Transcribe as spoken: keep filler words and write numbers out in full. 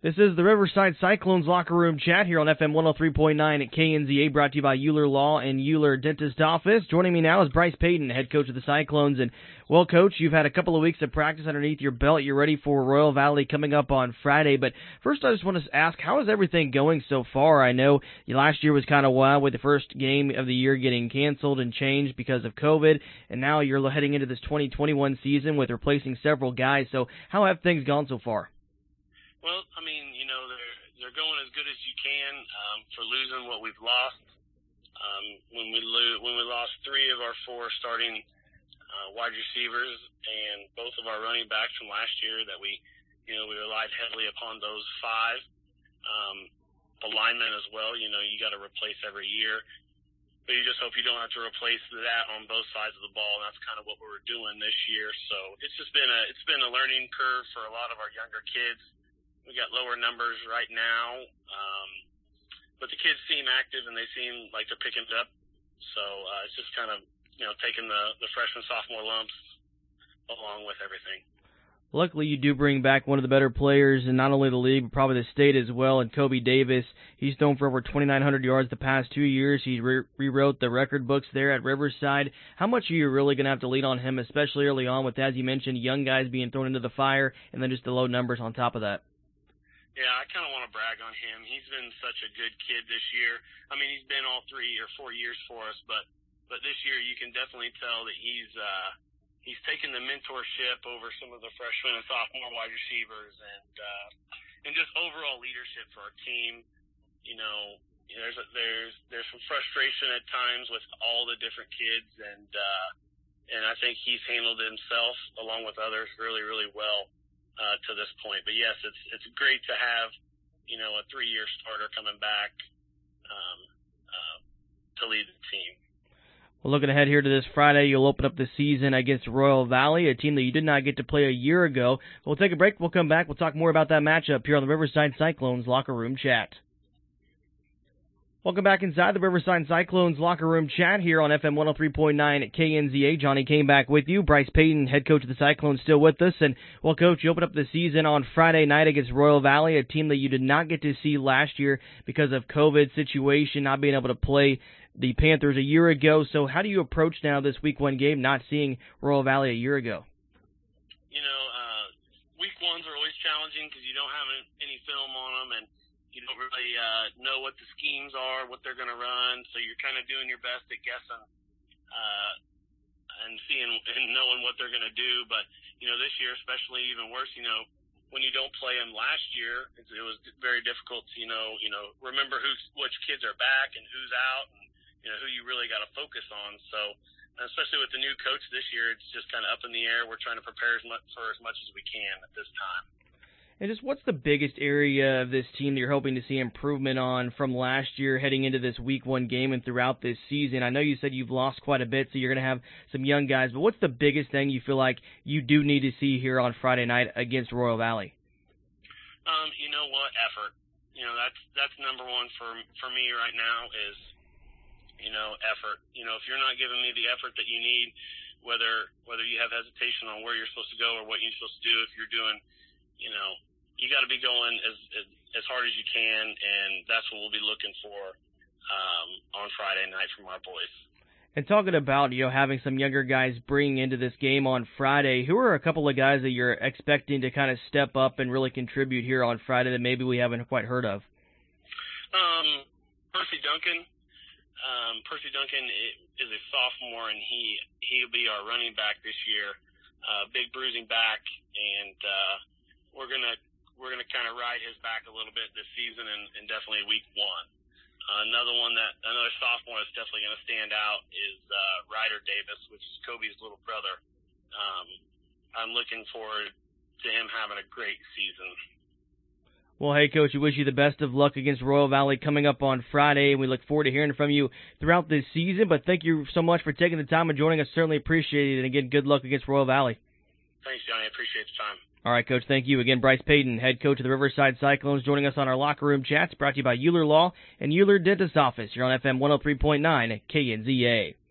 This is the Riverside Cyclones locker room chat here on F M one oh three point nine at K N Z A, brought to you by Euler Law and Euler Dentist Office. Joining me now is Bryce Payton, head coach of the Cyclones. And, well, Coach, you've had a couple of weeks of practice underneath your belt. You're ready for Royal Valley coming up on Friday. But first, I just want to ask, how is everything going so far? I know last year was kind of wild with the first game of the year getting canceled and changed because of COVID, and now you're heading into this twenty twenty-one season with replacing several guys. So how have things gone so far? Well, I mean, you know, they're they're going as good as you can um, for losing what we've lost. Um, when we lo- when we lost three of our four starting uh, wide receivers and both of our running backs from last year, that we, you know, we relied heavily upon those five. Um, the linemen as well. You know, you got to replace every year, but you just hope you don't have to replace that on both sides of the ball. And that's kind of what we're doing this year. So it's just been a it's been a learning curve for a lot of our younger kids. We got lower numbers right now, um, but the kids seem active and they seem like they're picking it up. So uh, it's just kind of, you know, taking the, the freshman, sophomore lumps along with everything. Luckily, you do bring back one of the better players in not only the league, but probably the state as well, and Kobe Davis. He's thrown for over twenty-nine hundred yards the past two years. He re- rewrote the record books there at Riverside. How much are you really going to have to lean on him, especially early on with, as you mentioned, young guys being thrown into the fire, and then just the low numbers on top of that? Yeah, I kind of want to brag on him. He's been such a good kid this year. I mean, he's been all three or four years for us, but but this year you can definitely tell that he's uh, he's taken the mentorship over some of the freshman and sophomore wide receivers, and uh, and just overall leadership for our team. You know, there's a, there's there's some frustration at times with all the different kids, and uh, and I think he's handled himself along with others really really well. Uh, to this point. But yes, it's it's great to have, you know, a three-year starter coming back um, uh, to lead the team. Well, looking ahead here to this Friday, you'll open up the season against Royal Valley, a team that you did not get to play a year ago. We'll take a break. We'll come back. We'll talk more about that matchup here on the Riverside Cyclones Locker Room Chat. Welcome back inside the Riverside Cyclones locker room chat here on F M one oh three point nine at K N Z A. Johnny came back with you. Bryce Payton, head coach of the Cyclones, still with us. And, well, Coach, you opened up the season on Friday night against Royal Valley, a team that you did not get to see last year because of COVID situation, not being able to play the Panthers a year ago. So how do you approach now this week one game, not seeing Royal Valley a year ago? You know, uh, week ones are always challenging because you don't have any film on them, and you don't really uh, know what the schemes are, what they're going to run, so you're kind of doing your best at guessing uh, and seeing and knowing what they're going to do. But, you know, this year especially even worse, you know, when you don't play them last year, it, it was very difficult to, you know, you know, remember who's, which kids are back and who's out and, you know, who you really got to focus on. So, especially with the new coach this year, it's just kind of up in the air. We're trying to prepare as much, for as much as we can at this time. And just what's the biggest area of this team that you're hoping to see improvement on from last year heading into this week one game and throughout this season? I know you said you've lost quite a bit, so you're going to have some young guys, but what's the biggest thing you feel like you do need to see here on Friday night against Royal Valley? Um, you know what? Effort. You know, that's that's number one for for me right now is, you know, effort. You know, if you're not giving me the effort that you need, whether whether you have hesitation on where you're supposed to go or what you're supposed to do, if you're doing, you know, you got to be going as, as as hard as you can, and that's what we'll be looking for um, on Friday night from our boys. And talking about, you know, having some younger guys bringing into this game on Friday, who are a couple of guys that you're expecting to kind of step up and really contribute here on Friday that maybe we haven't quite heard of? Um, Percy Duncan. Um, Percy Duncan is a sophomore, and he he'll be our running back this year. Uh, big bruising back, and uh, we're gonna. We're going to kind of ride his back a little bit this season and, and definitely week one. Uh, another one that, another sophomore that's definitely going to stand out is uh, Ryder Davis, which is Kobe's little brother. Um, I'm looking forward to him having a great season. Well, hey, Coach, we wish you the best of luck against Royal Valley coming up on Friday, and we look forward to hearing from you throughout this season. But thank you so much for taking the time and joining us. Certainly appreciate it. And, again, good luck against Royal Valley. Thanks, Johnny. I appreciate the time. All right, Coach, thank you. Again, Bryce Payton, head coach of the Riverside Cyclones, joining us on our locker room chats, brought to you by Euler Law and Euler Dentist Office. You're on F M one oh three point nine at K N Z A.